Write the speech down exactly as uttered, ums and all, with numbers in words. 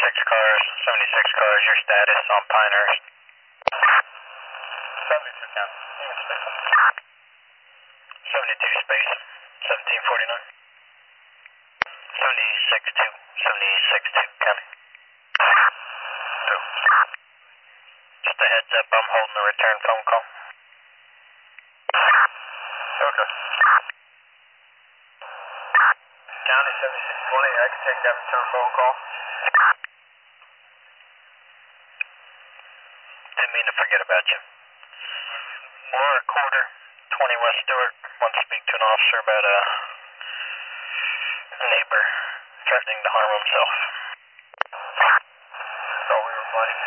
seventy-six cars, seventy-six cars, your status on Pinehurst. seventy-two county. seventy-two space, seventeen forty-nine. seventy-six two, seventy-six two, county. Two. Just a heads up, I'm holding a return phone call. Okay. County seventy-six twenty, I can take that return phone call. Didn't mean to forget about you. Laura Quarter, twenty West Stewart, wants to speak to an officer about a neighbor threatening to harm himself. That's all we were planning.